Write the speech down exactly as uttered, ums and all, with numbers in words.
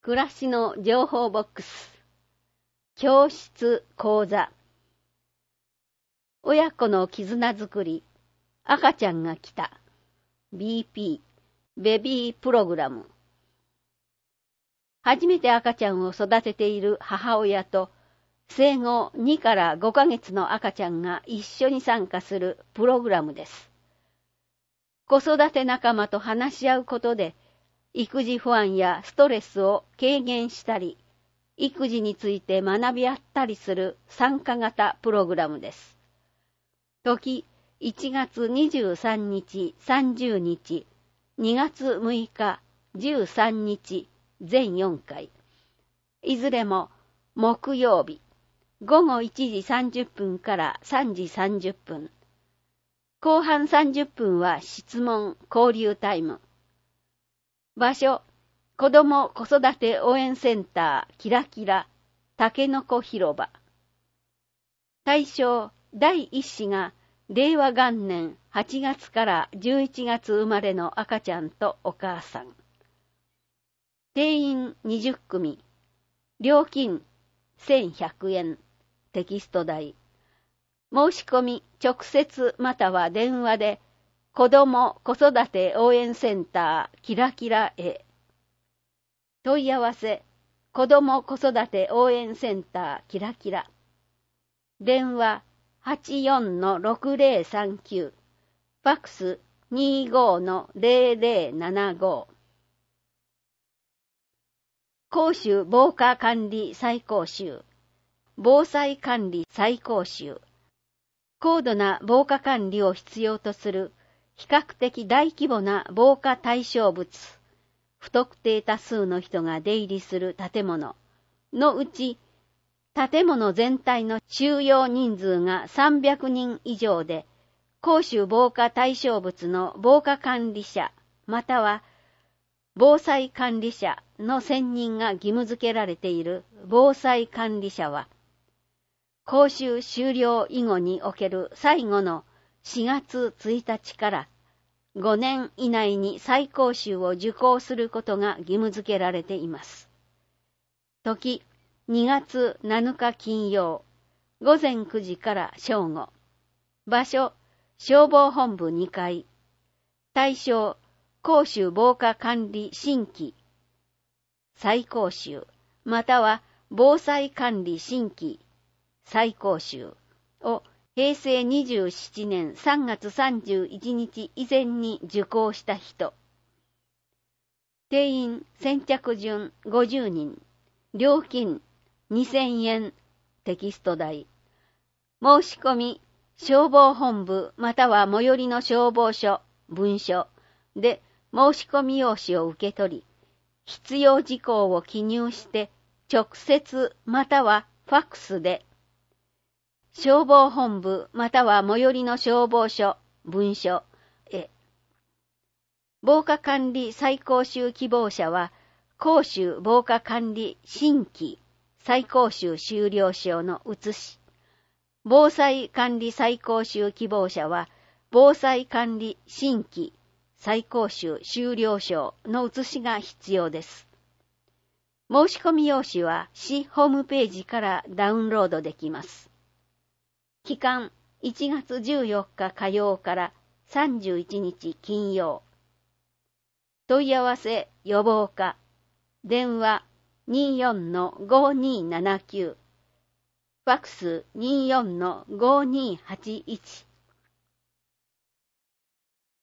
暮らしの情報ボックス。教室講座。親子の絆づくり。赤ちゃんが来た。ビーピー、ベビープログラム。初めて赤ちゃんを育てている母親と、生後にからごかげつの赤ちゃんが一緒に参加するプログラムです。子育て仲間と話し合うことで、育児不安やストレスを軽減したり、育児について学び合ったりする参加型プログラムです。時いちがつにじゅうさんにち、さんじゅうにち、にがつむいか、じゅうさんにち、全よんかい。いずれも木曜日、ごごいちじさんじゅっぷんからさんじさんじゅっぷん。後半さんじゅっぷんは質問・交流タイム。場所、子ども子育て応援センターキラキラたけのこ広場。対象、だいいっ子がれいわがんねんはちがつからじゅういちがつ生まれの赤ちゃんとお母さん。定員にじゅっくみ。料金せんひゃくえん。テキスト代。申し込み直接または電話で子ども子育て応援センターキラキラへ。問い合わせ子ども子育て応援センターキラキラ。電話 はちよんのろくぜろさんきゅう。ファックス にじゅうごのぜろぜろななご。講習防火管理再講習。防災管理再講習。高度な防火管理を必要とする比較的大規模な防火対象物、不特定多数の人が出入りする建物のうち、建物全体の収容人数がさんびゃくにん以上で、公衆防火対象物の防火管理者または防災管理者の選任が義務付けられている防災管理者は、講習終了以後における最後のしがつついたちからごねん以内に再講習を受講することが義務付けられています。時にがつなのか金曜、ごぜんくじから正午。場所、消防本部にかい。対象、公衆防火管理新規再講習または防災管理新規再講習をへいせいにじゅうななねんさんがつさんじゅういちにち以前に受講した人。定員先着順ごじゅうにん。料金にせんえん。テキスト代。申し込み消防本部または最寄りの消防署、分署で申し込み用紙を受け取り、必要事項を記入して直接またはファックスで消防本部または最寄りの消防署、分署へ。防火管理再講習希望者は、講習防火管理新規再講習終了証の写し、防災管理再講習希望者は、防災管理新規再講習終了証の写しが必要です。申し込み用紙は市ホームページからダウンロードできます。期間いちがつじゅうよっか火曜からさんじゅういちにち金曜。問い合わせ予防課。電話 にじゅうよんのごにーななきゅう。ファックス にじゅうよんのごにーはちいち。